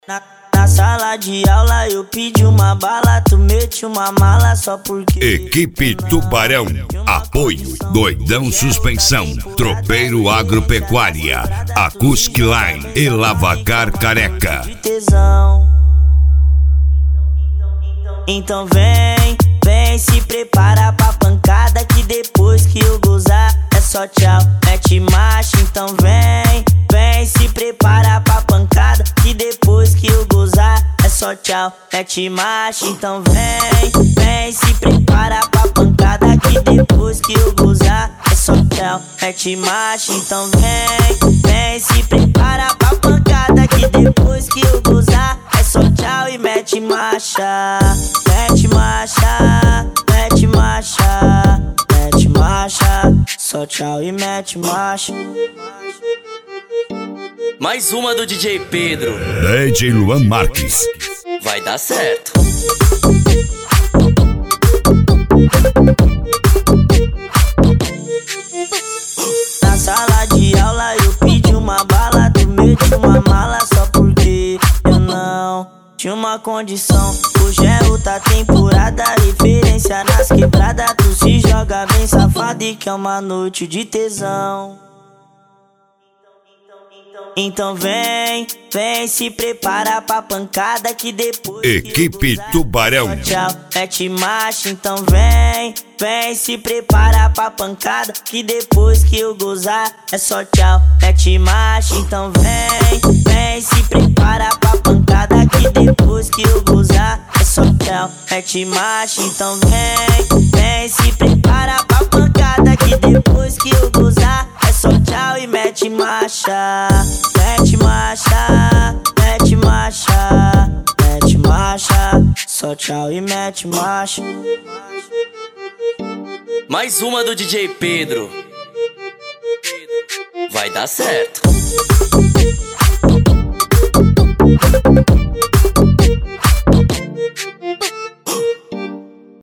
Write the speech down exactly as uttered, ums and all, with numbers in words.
Na, na sala de aula eu pedi uma bala, tu mete uma mala só porque... Equipe Tubarão, apoio Doidão Suspensão, Tropeiro Agropecuária, Acoustic Line e Lavacar Careca. De tesão. Então vem, vem, se prepara pra pancada, que depois que eu gozar é só tchau, mete marcha. Então vem, vem, se prepara pra pancada, que depois que eu gozar é só tchau, mete marcha. Então vem, vem, se prepara pra pancada, que depois que eu gozar é só tchau, mete marcha. Então vem, vem, se prepara pra pancada, que depois que eu gozar é só tchau e mete marcha. Mete marcha, mete marcha, mete marcha, só tchau e mete marcha. Mais uma do D J Pedro. D J Luan Marques. Vai dar certo. Na sala de aula eu pedi uma bala, tu mete uma mala só porque eu não tinha uma condição. Hoje é outra temporada, referência nas quebradas. Tu se joga bem safado e quer uma noite de tesão. Então vem, vem, se prepara pra pancada, que depois... Equipe Tubarão. Tchau, mete marcha. Então vem, vem, se prepara pra pancada, que depois que eu gozar é só tchau, mete marcha. Então vem, vem, se prepara pra pancada, que depois que eu gozar é só tchau, mete marcha. Então vem, vem, se prepara pra pancada, que depois que eu gozar é só tchau e mete marcha. Mete marcha, mete marcha, mete marcha, só tchau e mete marcha. Mais uma do D J Pedro. Vai dar certo.